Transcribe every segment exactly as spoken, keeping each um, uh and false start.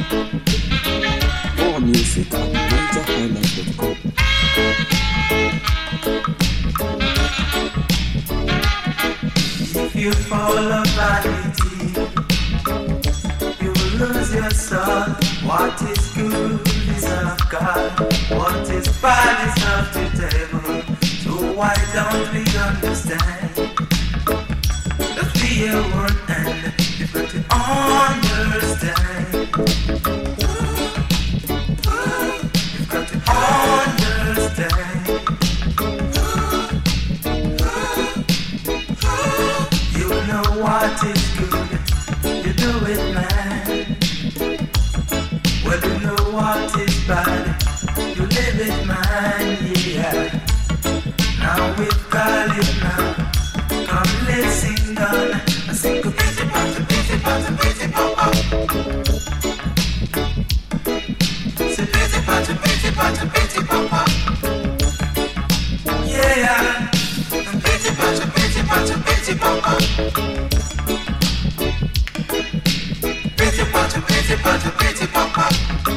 More music at niger highlife dot com. If you follow vanity, you will lose your soul. What is good is of God. What is bad is of the devil. So why don't we understand? Let's be a word and you've got to understand. You've got to understand. You know what is good, you do it, man. Well, you know what is bad, you live it, man, yeah. Now we've got it now. Come, let's sing on. I sing a pity, pata, pity, pata, pity, papa. Say pity, pata, pity, pata, pity, papa. Yeah, pity, pata, pity, pata, pity, papa. Pity, pata, pity, pata, pity, papa.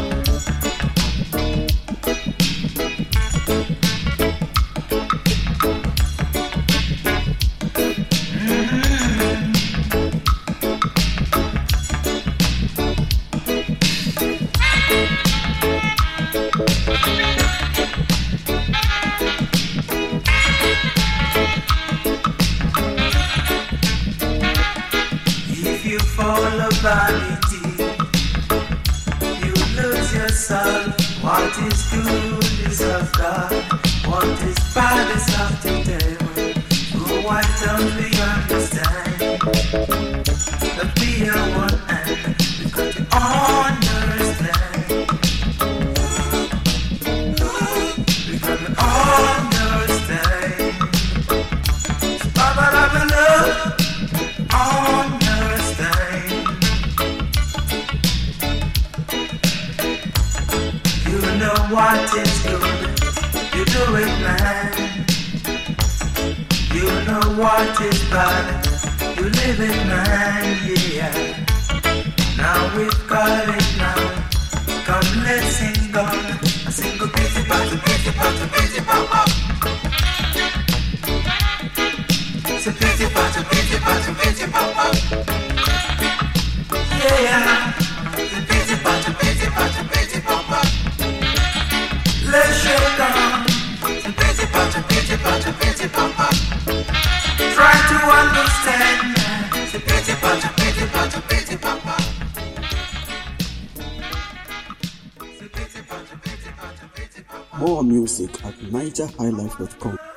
If you follow vanity, you lose your soul. What is good is of God. What is bad is of the devil. So why don't we understand? That we are one and we've got to understand. We've got to understand. Baba, baba, love. Understand. You know what is good, you do it, man. You know what is bad, you live it, man, yeah. Now we've got it now. Come, let's sing on. I sing a pity, pata, pity, pata, pity, papa. Say pity, pata, pity, pata, pity, papa. Yeah, say pity, pata, pity, pata, pity, papa. Let's shake on. Say pity, pata, pity, pata, pity, papa. Try to understand. Say pity, pata, pity, pata, pity, papa. Say pity, pata, pity, pata, pity, papa. More music at niger highlife dot com.